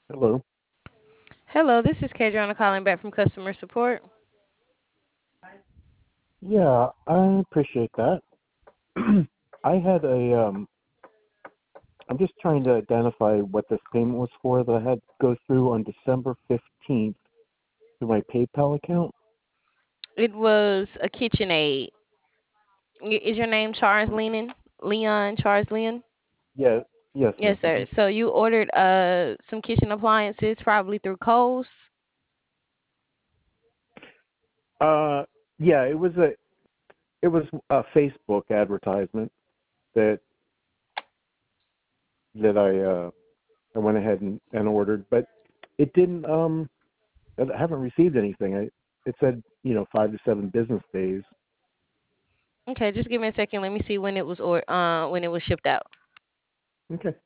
Hello. Hello, this is Kadriana calling back from customer support. Yeah, I appreciate that. I had I'm just trying to identify what this payment was for that I had to go through on December 15th through my PayPal account. It was a KitchenAid. Is your name Charles Lenin? Leon Charles Leon? Yeah, yes, Yes, miss. sir. So you ordered some kitchen appliances probably through Kohl's. Uh, yeah, it was a Facebook advertisement that I went ahead and ordered, but it didn't I haven't received anything. It said, 5 to 7 business days. Okay, just give me a second. Let me see when it was shipped out. Okay.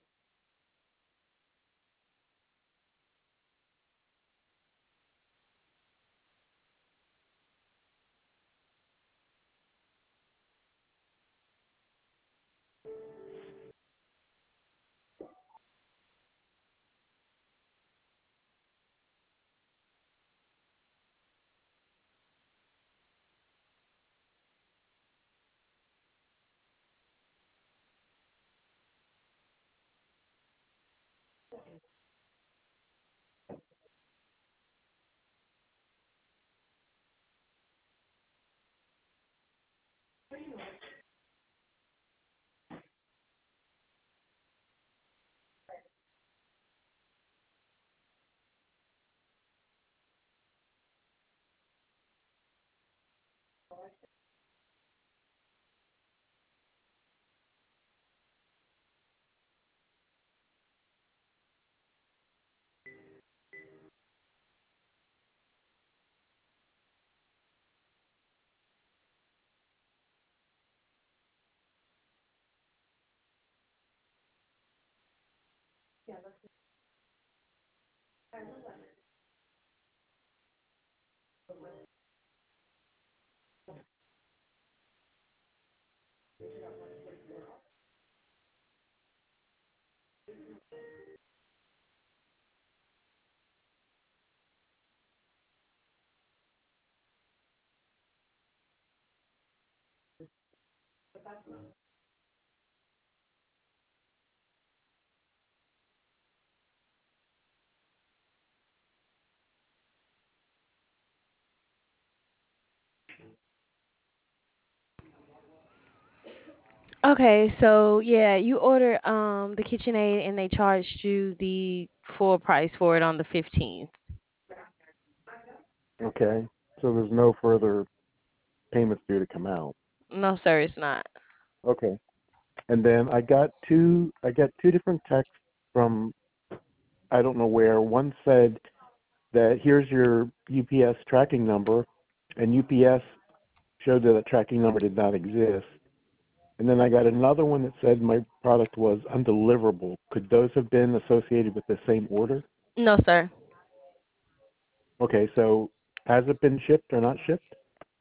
Okay, so yeah, you ordered the KitchenAid and they charged you the full price for it on the 15th. Okay. So there's no further payments due to come out. No, sir, it's not. Okay. And then I got two different texts from I don't know where. One said that here's your UPS tracking number, and UPS showed that the tracking number did not exist. And then I got another one that said my product was undeliverable. Could those have been associated with the same order? No, sir. Okay, so has it been shipped or not shipped?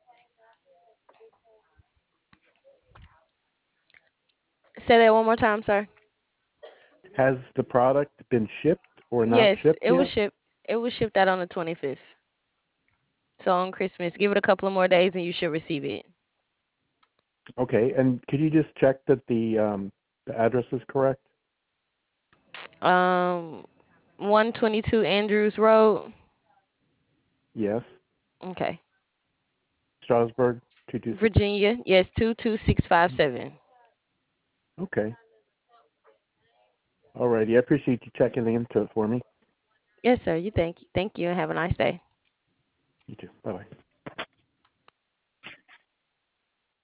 Say that one more time, sir. Has the product been shipped or not Yes, shipped it was yet? shipped. It was shipped out on the 25th. So on Christmas, give it a couple of more days and you should receive it. Okay, and could you just check that the address is correct? Um, 122 Andrews Road. Yes. Okay. Strasburg, 226. Virginia. Yes, 22657. Okay. Alrighty. I appreciate you checking into it for me. Yes, sir. You thank you and have a nice day. You too. Bye bye.